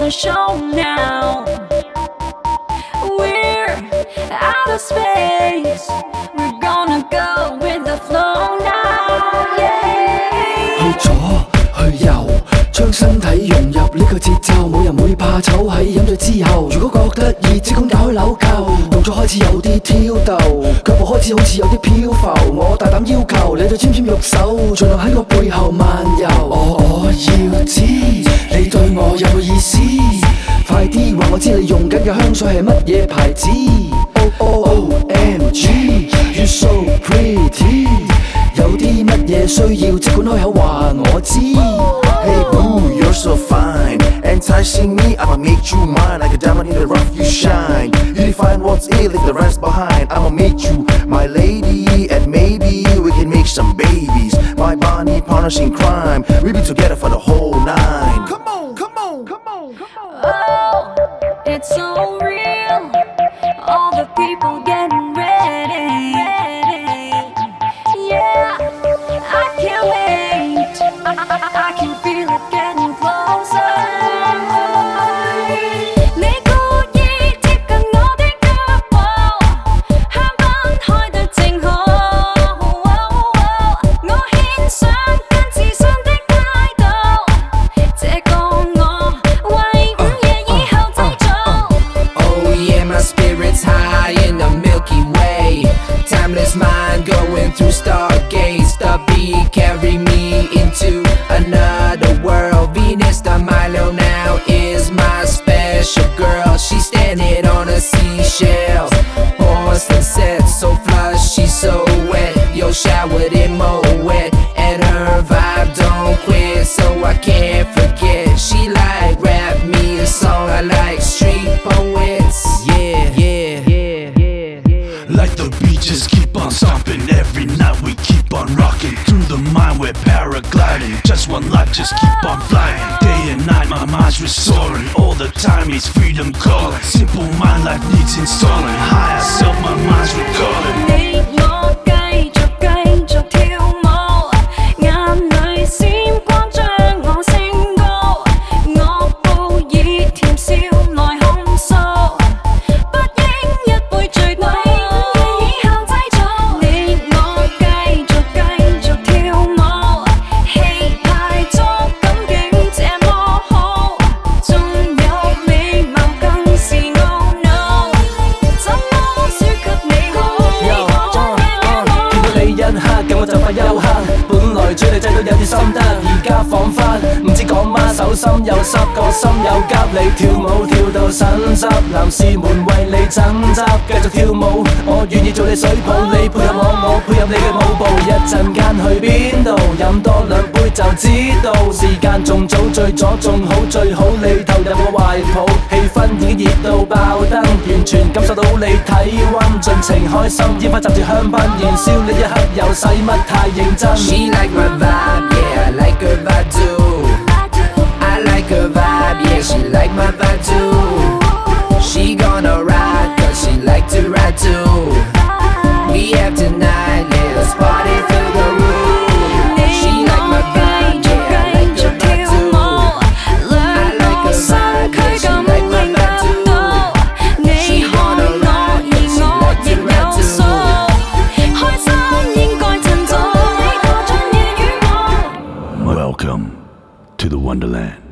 the show now. We're out of space. We're gonna go with the flow now. Yeah. 去左去右，將身體融入呢個節奏，冇人會怕醜喺飲醉之後。如果覺得熱，即管打開紐扣，動作開始有啲挑逗，腳步開始好似有啲漂浮。我大膽要求你對纖纖玉手，盡量喺我背後漫遊。我要知你對我有冇意思，快啲話我知你用緊嘅香水係乜嘢牌子。OMG You so pretty， 有啲乜嘢需要即管開口話我知。 Hey boo, you're so fine, enticing me, I'ma make you mine. Like a diamond in the rough, you shine. You define what's it, leave the rest behind. I'ma make you my lady, and maybe we can make some babies. My Bonnie partners in crime, we be together for the whole nine. Come on, come on, come on, come on. Oh, it's so real. All the people getting ready. Yeah, I can't wait. I can feel it getting closer. 你故意貼近我的腳步，香檳開得正好。我獻上更自信的態度，這個我為午夜以後製造。 Oh yeah, my spirit's high in the Milky Way. Timeless mind going through stargates. The beat carry me into another world. Venus de Milo now is my special girl. She's standing on a seashell. Porcelain set so flush, she's so wet. Yo, showered in Moet, and her vibe don't quit, so I can't forget. She like rap me a song, I like street poets. Yeah, yeah, yeah, yeah, yeah. Like the beat, just keep on stomping. Every night we keep on rocking. Through the mind we're paragliding. Just one life, just keep on flying. Day and night my mind's restoring. All the time it's freedom calling. Simple mind life needs installing. Higher self my mind's recalling. 你我繼續跳舞，眼裏閃光將我升高，我報以甜笑來控訴，不應一杯醉倒，以後製造。你我繼續跳舞，氣派觸感境這麼好，仲有美貌更是懊惱，怎麼輸給你好？ 見到你一刻，咁我就快休克。本來追你追到有啲心得，而家彷彿唔知講乜，手心又濕，個心又急。你跳舞跳到腎濕，男士們為你爭執，繼續跳舞，我願意做你水泡，你配合我，我配合你嘅舞步。一陣間去邊度？飲多兩杯就知道，時間仲早，醉咗仲好，最好你投入我懷抱，氣氛已經熱到爆燈，完全感受到你體溫，盡情開心，煙花插住香檳，燃燒呢一刻又使乜太認真。 She like my vibe, yeah, I like her vibe too. I like her vibe, yeah, she like my vibe too. She gonna ride, cause she like to ride too. We have tonight, let's party through the roof. She like my vibe, yeah, I like her vibe too. I like her vibe, yeah, she like my vibe too. She gonna ride, cause she like to ride too. 開心應該趁早，你過盡夜與我。 Welcome to the Wonderland.